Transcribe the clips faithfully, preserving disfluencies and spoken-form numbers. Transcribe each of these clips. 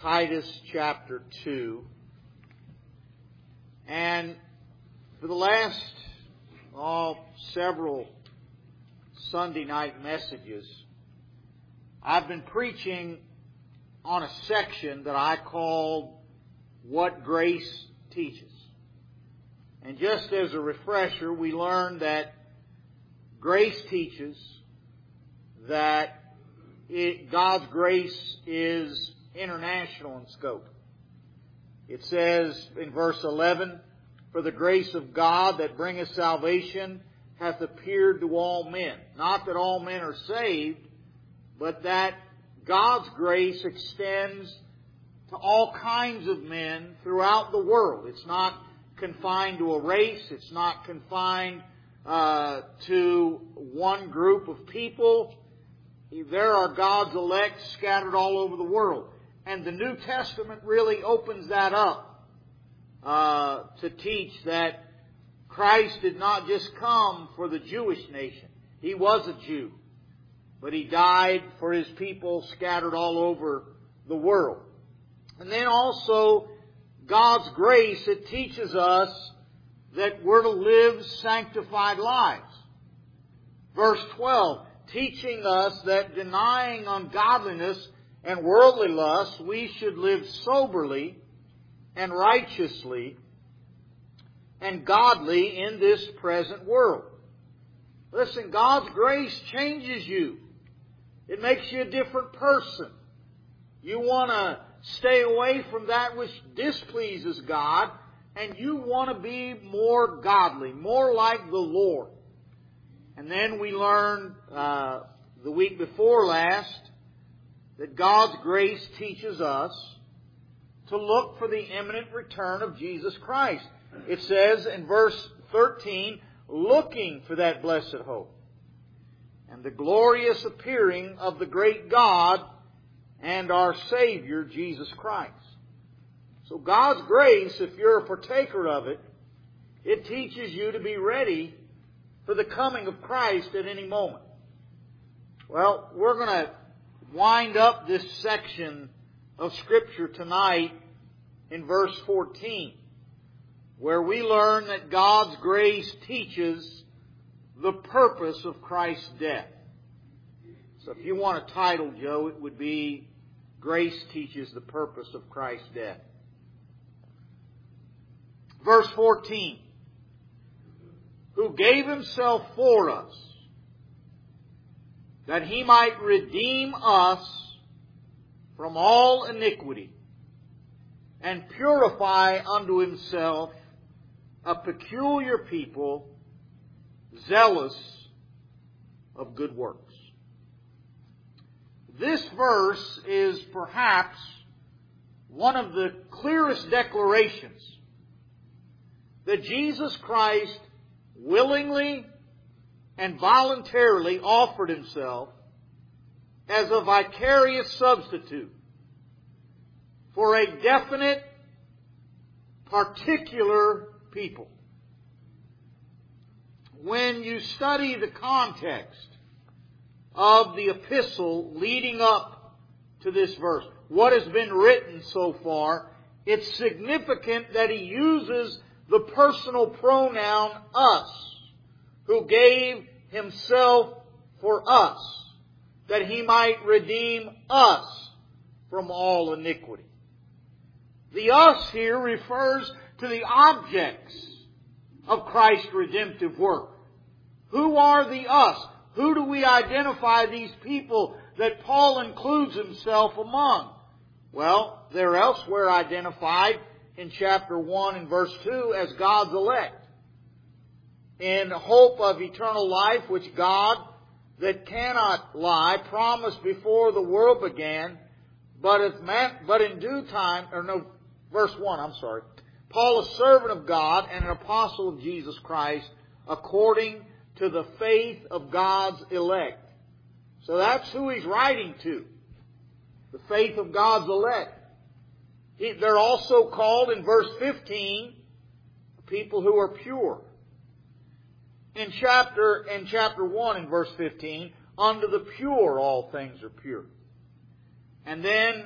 Titus chapter two. And for the last oh, several Sunday night messages, I've been preaching on a section that I called What Grace Teaches. And just as a refresher, we learned that grace teaches that it, God's grace is international in scope. It says in verse eleven, "For the grace of God that bringeth salvation hath appeared to all men." Not that all men are saved, but that God's grace extends to all kinds of men throughout the world. It's not confined to a race. It's not confined uh, to one group of people. There are God's elect scattered all over the world. And the New Testament really opens that up uh, to teach that Christ did not just come for the Jewish nation. He was a Jew. But He died for His people scattered all over the world. And then also, God's grace, it teaches us that we're to live sanctified lives. Verse twelve, teaching us that denying ungodliness and worldly lust, we should live soberly and righteously and godly in this present world. Listen, God's grace changes you. It makes you a different person. You want to stay away from that which displeases God, and you want to be more godly, more like the Lord. And then we learned uh, the week before last that God's grace teaches us to look for the imminent return of Jesus Christ. It says in verse thirteen, looking for that blessed hope and the glorious appearing of the great God and our Savior, Jesus Christ. So God's grace, if you're a partaker of it, it teaches you to be ready for the coming of Christ at any moment. Well, we're going to wind up this section of Scripture tonight in verse fourteen, where we learn that God's grace teaches the purpose of Christ's death. So if you want a title, Joe, it would be Grace Teaches the Purpose of Christ's Death. Verse fourteen, who gave Himself for us, that He might redeem us from all iniquity, and purify unto Himself a peculiar people, zealous of good works. This verse is perhaps one of the clearest declarations that Jesus Christ willingly and voluntarily offered Himself as a vicarious substitute for a definite, particular people. When you study the context of the epistle leading up to this verse, what has been written so far, it's significant that he uses the personal pronoun us, who gave Himself for us, that He might redeem us from all iniquity. The us here refers to the objects of Christ's redemptive work. Who are the us? Who do we identify these people that Paul includes himself among? Well, they're elsewhere identified in chapter one and verse two as God's elect, in hope of eternal life, which God, that cannot lie, promised before the world began, but, if man, but in due time, or no, verse one, I'm sorry. Paul, a servant of God and an apostle of Jesus Christ, according to the faith of God's elect. So that's who he's writing to. The faith of God's elect. He, they're also called in verse fifteen, people who are pure. In chapter, in chapter one in verse fifteen, unto the pure all things are pure. And then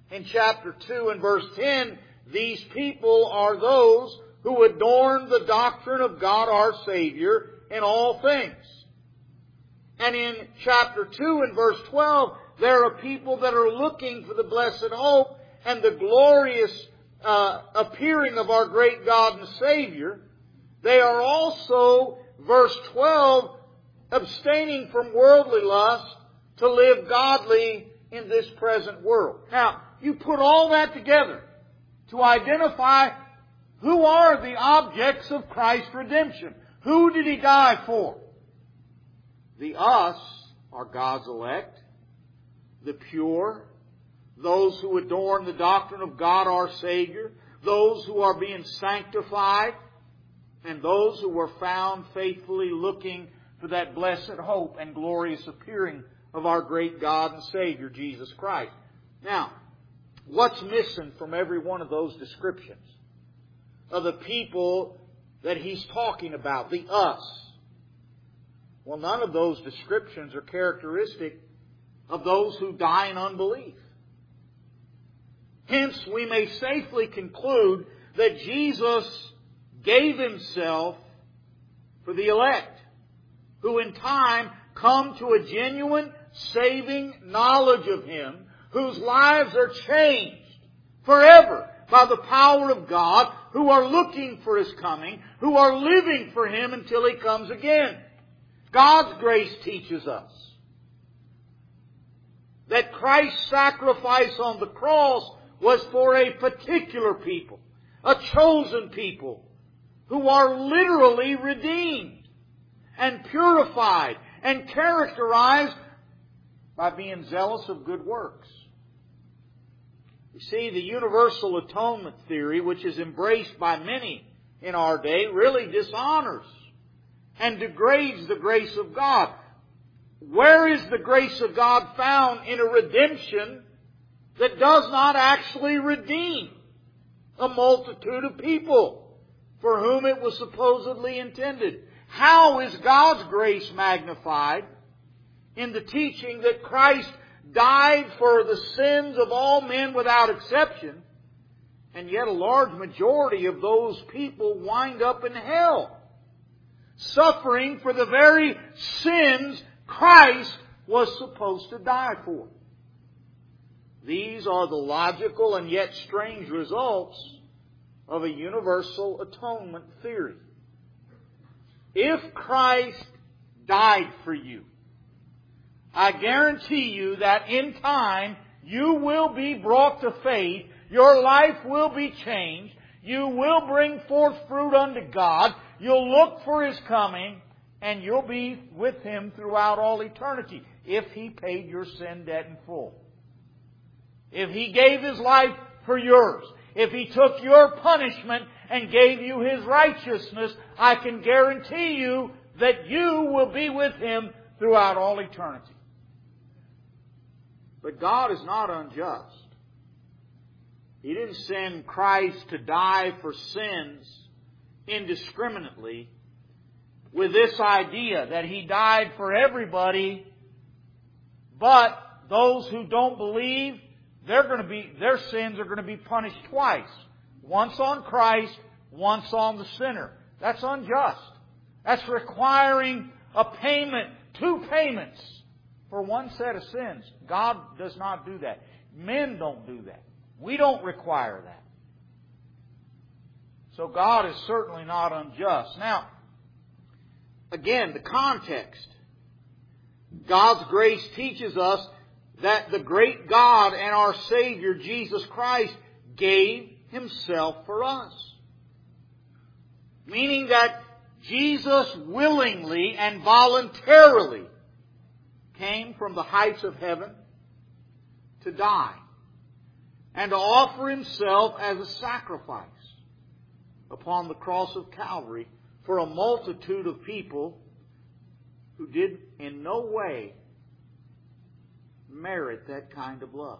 in chapter two and verse ten, these people are those who adorn the doctrine of God our Savior in all things. And in chapter two and verse twelve, there are people that are looking for the blessed hope and the glorious uh, appearing of our great God and Savior. They are also, verse twelve, abstaining from worldly lust to live godly in this present world. Now, you put all that together to identify who are the objects of Christ's redemption. Who did He die for? The us are God's elect, the pure, those who adorn the doctrine of God our Savior, those who are being sanctified, and those who were found faithfully looking for that blessed hope and glorious appearing of our great God and Savior, Jesus Christ. Now, what's missing from every one of those descriptions of the people that he's talking about, the us? Well, none of those descriptions are characteristic of those who die in unbelief. Hence, we may safely conclude that Jesus gave Himself for the elect, who in time come to a genuine, saving knowledge of Him, whose lives are changed forever by the power of God, who are looking for His coming, who are living for Him until He comes again. God's grace teaches us that Christ's sacrifice on the cross was for a particular people, a chosen people, who are literally redeemed and purified and characterized by being zealous of good works. You see, the universal atonement theory, which is embraced by many in our day, really dishonors and degrades the grace of God. Where is the grace of God found in a redemption that does not actually redeem a multitude of people for whom it was supposedly intended? How is God's grace magnified in the teaching that Christ died for the sins of all men without exception, and yet a large majority of those people wind up in hell, suffering for the very sins Christ was supposed to die for? These are the logical and yet strange results of a universal atonement theory. If Christ died for you, I guarantee you that in time you will be brought to faith, your life will be changed, you will bring forth fruit unto God, you'll look for His coming, and you'll be with Him throughout all eternity if He paid your sin debt in full. If He gave His life for yours, if He took your punishment and gave you His righteousness, I can guarantee you that you will be with Him throughout all eternity. But God is not unjust. He didn't send Christ to die for sins indiscriminately with this idea that He died for everybody, but those who don't believe, they're going to be, their sins are going to be punished twice. Once on Christ, once on the sinner. That's unjust. That's requiring a payment, two payments for one set of sins. God does not do that. Men don't do that. We don't require that. So God is certainly not unjust. Now, again, the context. God's grace teaches us that the great God and our Savior, Jesus Christ, gave Himself for us. Meaning that Jesus willingly and voluntarily came from the heights of heaven to die and to offer Himself as a sacrifice upon the cross of Calvary for a multitude of people who did in no way merit that kind of love.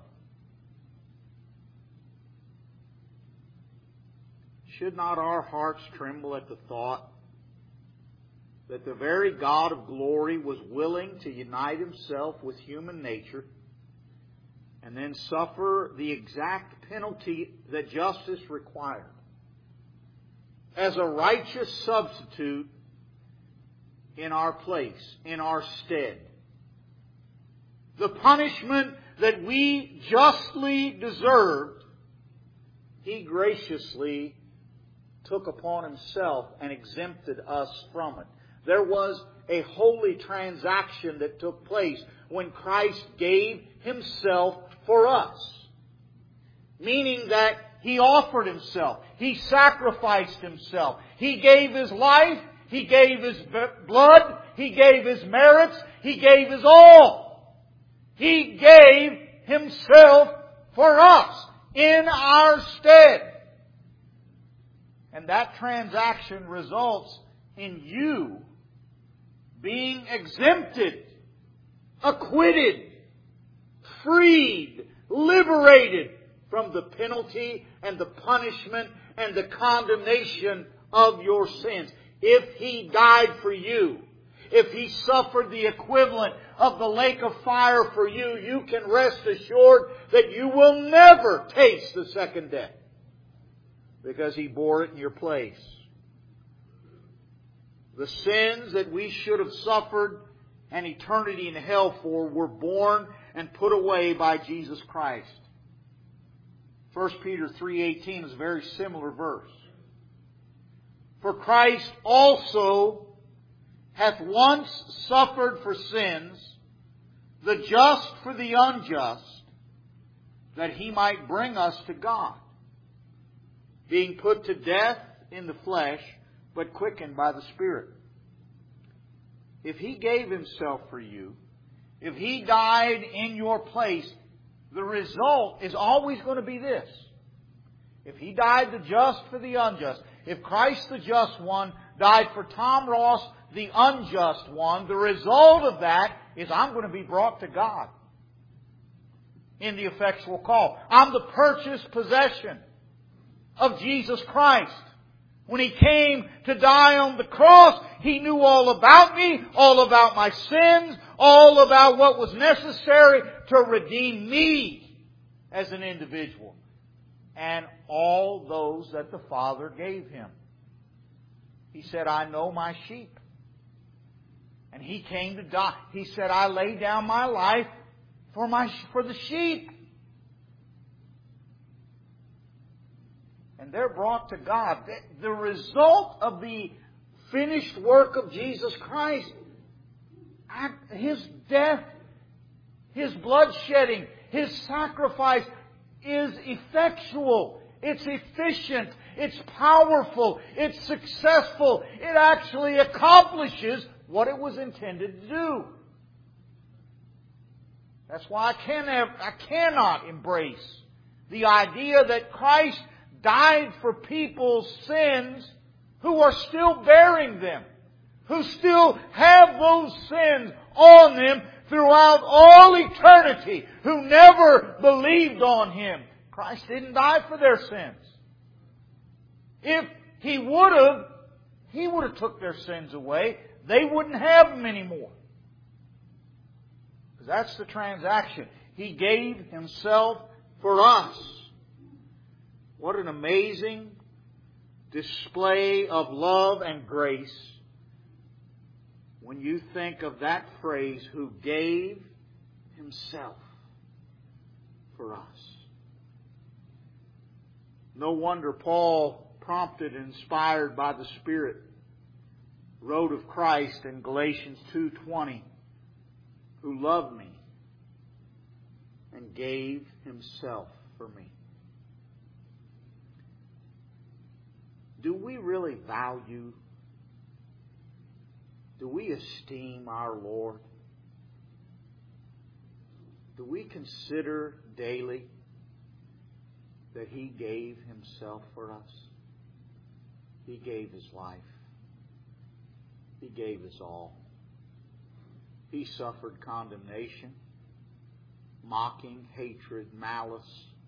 Should not our hearts tremble at the thought that the very God of glory was willing to unite Himself with human nature and then suffer the exact penalty that justice required as a righteous substitute in our place, in our stead. The punishment that we justly deserved, He graciously took upon Himself and exempted us from it. There was a holy transaction that took place when Christ gave Himself for us. Meaning that He offered Himself. He sacrificed Himself. He gave His life. He gave His blood. He gave His merits. He gave His all. He gave Himself for us in our stead. And that transaction results in you being exempted, acquitted, freed, liberated from the penalty and the punishment and the condemnation of your sins. If He died for you, if He suffered the equivalent of the lake of fire for you, you can rest assured that you will never taste the second death, because He bore it in your place. The sins that we should have suffered an eternity in hell for were borne and put away by Jesus Christ. First Peter three eighteen is a very similar verse. For Christ also hath once suffered for sins, the just for the unjust, that He might bring us to God, being put to death in the flesh, but quickened by the Spirit. If He gave Himself for you, if He died in your place, the result is always going to be this. If He died the just for the unjust, if Christ the just one died for Tom Ross, the unjust one, the result of that is I'm going to be brought to God in the effectual call. I'm the purchased possession of Jesus Christ. When He came to die on the cross, He knew all about me, all about my sins, all about what was necessary to redeem me as an individual, and all those that the Father gave Him. He said, I know my sheep. And He came to die. He said, I lay down my life for my for the sheep. And they're brought to God. The result of the finished work of Jesus Christ, His death, His bloodshedding, His sacrifice is effectual. It's efficient. It's powerful. It's successful. It actually accomplishes what it was intended to do. That's why I cannot, I cannot embrace the idea that Christ died for people's sins who are still bearing them, who still have those sins on them throughout all eternity, who never believed on Him. Christ didn't die for their sins. If He would have, He would have took their sins away. They wouldn't have them anymore. Because that's the transaction. He gave Himself for us. What an amazing display of love and grace when you think of that phrase, who gave Himself for us. No wonder Paul, prompted and inspired by the Spirit, wrote of Christ in Galatians two twenty, who loved me and gave Himself for me. Do we really value, do we esteem our Lord? Do we consider daily that He gave Himself for us? He gave His life. He gave His all. He suffered condemnation, mocking, hatred, malice,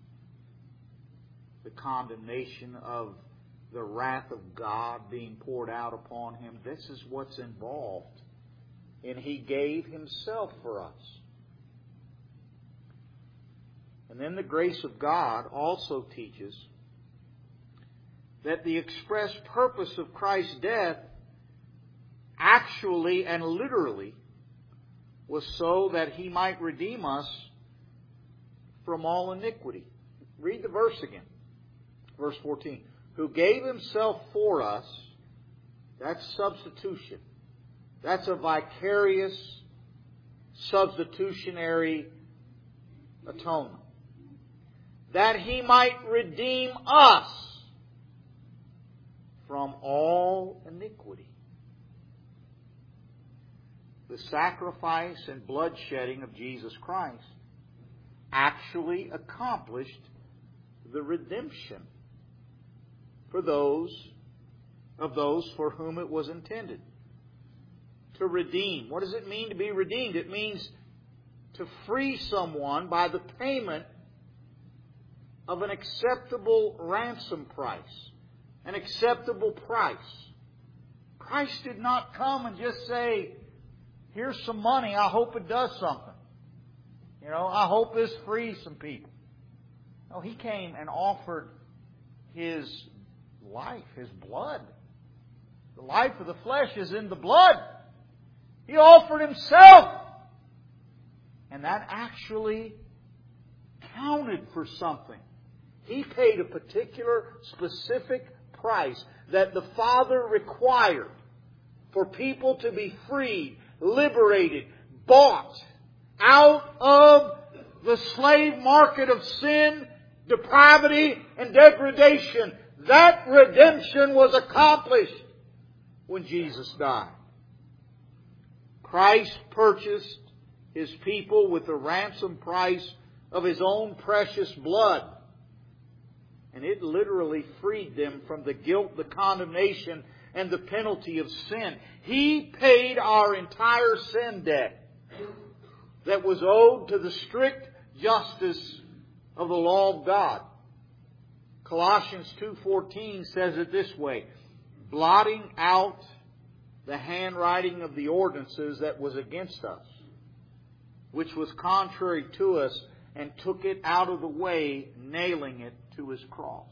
the condemnation of the wrath of God being poured out upon Him. This is what's involved. And He gave Himself for us. And then the grace of God also teaches that the express purpose of Christ's death actually and literally was so that He might redeem us from all iniquity. Read the verse again. Verse fourteen. Who gave Himself for us. That's substitution. That's a vicarious, substitutionary atonement. That He might redeem us from all iniquity. The sacrifice and bloodshedding of Jesus Christ actually accomplished the redemption for those of those for whom it was intended. To redeem. What does it mean to be redeemed? It means to free someone by the payment of an acceptable ransom price. An acceptable price. Christ did not come and just say, here's some money, I hope it does something. You know, I hope this frees some people. No, He came and offered His life, His blood. The life of the flesh is in the blood. He offered Himself. And that actually counted for something. He paid a particular, specific price that the Father required for people to be freed, liberated, bought out of the slave market of sin, depravity, and degradation. That redemption was accomplished when Jesus died. Christ purchased His people with the ransom price of His own precious blood. And it literally freed them from the guilt, the condemnation, and the penalty of sin. He paid our entire sin debt that was owed to the strict justice of the law of God. Colossians two fourteen says it this way, blotting out the handwriting of the ordinances that was against us, which was contrary to us, and took it out of the way, nailing it to His cross.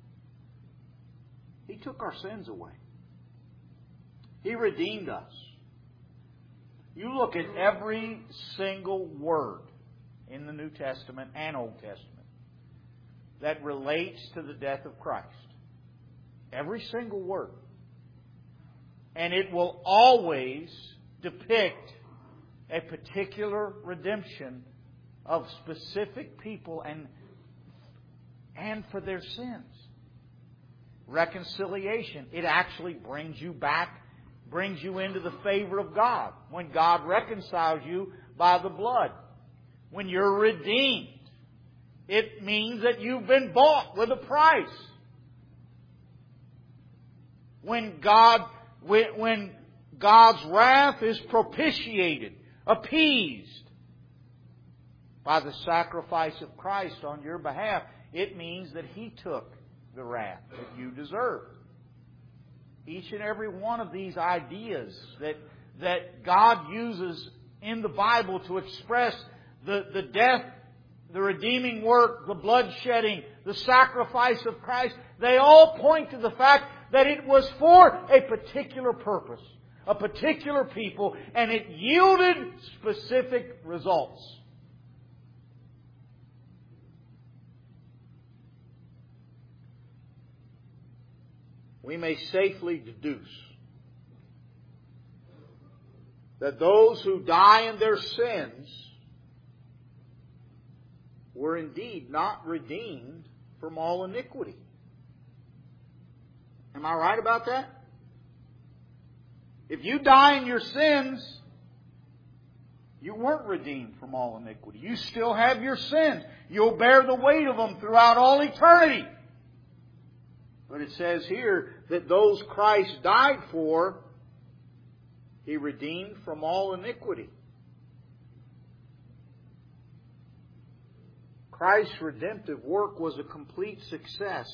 He took our sins away. He redeemed us. You look at every single word in the New Testament and Old Testament that relates to the death of Christ. Every single word. And it will always depict a particular redemption of specific people and, and for their sins. Reconciliation. It actually brings you back, brings you into the favor of God. When God reconciles you by the blood. When you're redeemed. It means that you've been bought with a price. When God, when God's wrath is propitiated, appeased by the sacrifice of Christ on your behalf, it means that He took the wrath that you deserve. Each and every one of these ideas that, that God uses in the Bible to express the, the death, the redeeming work, the bloodshedding, the sacrifice of Christ, they all point to the fact that it was for a particular purpose, a particular people, and it yielded specific results. We may safely deduce that those who die in their sins were indeed not redeemed from all iniquity. Am I right about that? If you die in your sins, you weren't redeemed from all iniquity. You still have your sins. You'll bear the weight of them throughout all eternity. But it says here that those Christ died for, He redeemed from all iniquity. Christ's redemptive work was a complete success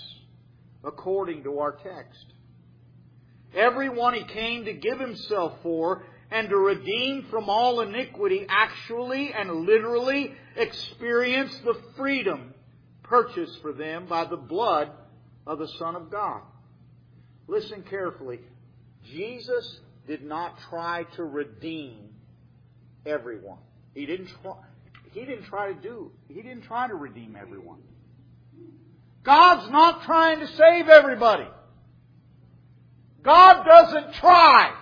according to our text. Everyone He came to give Himself for and to redeem from all iniquity actually and literally experience the freedom purchased for them by the blood of the Son of God. Listen carefully. Jesus did not try to redeem everyone. He didn't try, he didn't try to do, he didn't try to redeem everyone. God's not trying to save everybody. God doesn't try.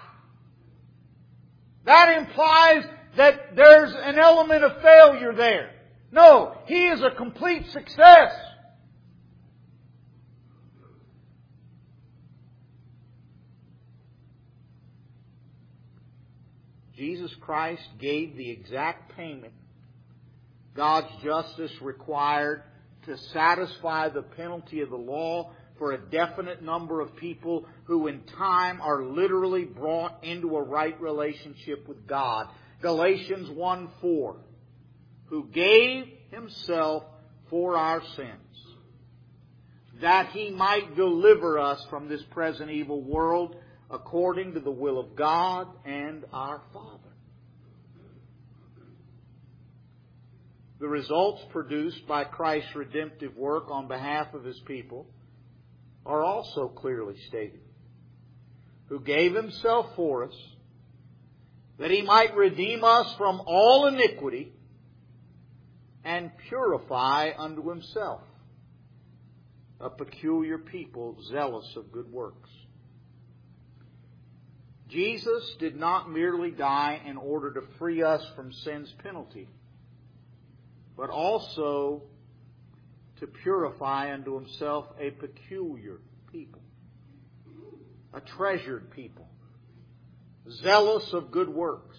That implies that there's an element of failure there. No, He is a complete success. Jesus Christ gave the exact payment God's justice required to satisfy the penalty of the law for a definite number of people who in time are literally brought into a right relationship with God. Galatians one four, who gave Himself for our sins, that He might deliver us from this present evil world, according to the will of God and our Father. The results produced by Christ's redemptive work on behalf of His people are also clearly stated. Who gave Himself for us, that He might redeem us from all iniquity and purify unto Himself a peculiar people zealous of good works. Jesus did not merely die in order to free us from sin's penalty, but also to purify unto Himself a peculiar people, a treasured people, zealous of good works.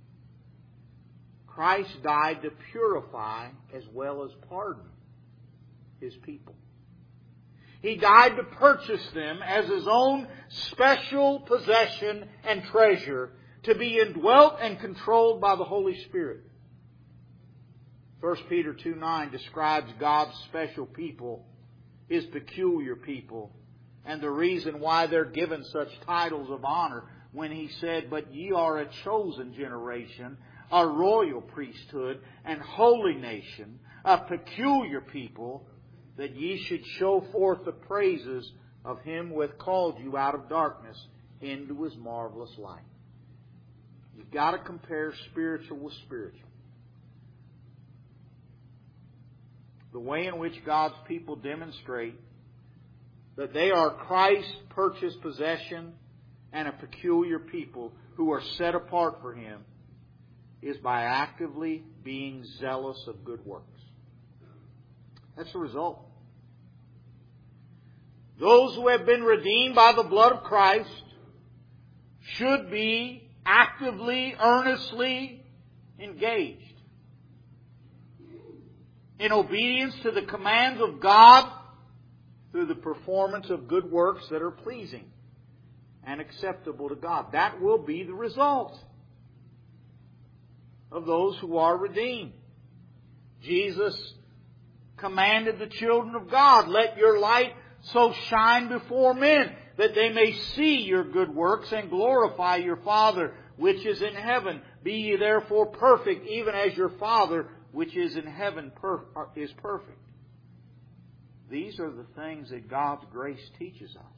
Christ died to purify as well as pardon His people. He died to purchase them as His own special possession and treasure, to be indwelt and controlled by the Holy Spirit. First Peter two nine describes God's special people, His peculiar people, and the reason why they're given such titles of honor when He said, "But ye are a chosen generation, a royal priesthood, and holy nation, a peculiar people, that ye should show forth the praises of Him who hath called you out of darkness into His marvelous light." You've got to compare spiritual with spiritual. The way in which God's people demonstrate that they are Christ's purchased possession and a peculiar people who are set apart for Him is by actively being zealous of good works. That's the result. Those who have been redeemed by the blood of Christ should be actively, earnestly engaged in obedience to the commands of God through the performance of good works that are pleasing and acceptable to God. That will be the result of those who are redeemed. Jesus commanded the children of God, "Let your light so shine before men, that they may see your good works and glorify your Father which is in heaven. Be ye therefore perfect, even as your Father which is in heaven per- is perfect." These are the things that God's grace teaches us.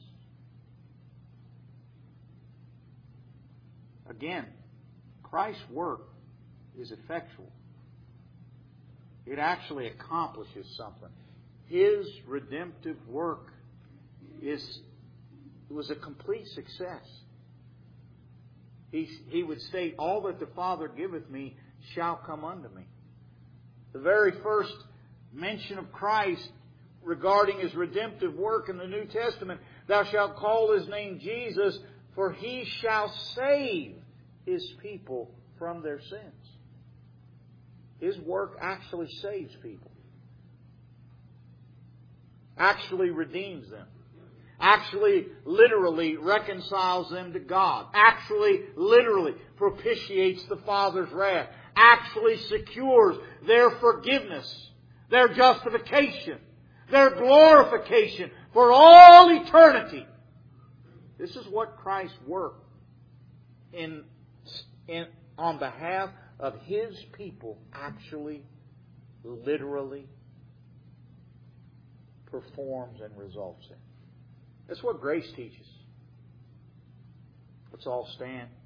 Again, Christ's work is effectual. It actually accomplishes something. His redemptive work is was a complete success. He, he would state, "All that the Father giveth me shall come unto me." The very first mention of Christ regarding His redemptive work in the New Testament, "Thou shalt call His name Jesus, for He shall save His people from their sins." His work actually saves people. Actually redeems them. Actually, literally reconciles them to God. Actually, literally propitiates the Father's wrath. Actually secures their forgiveness, their justification, their glorification for all eternity. This is what Christ's work in in, on behalf of His people actually, literally performs and results in. That's what grace teaches. Let's all stand.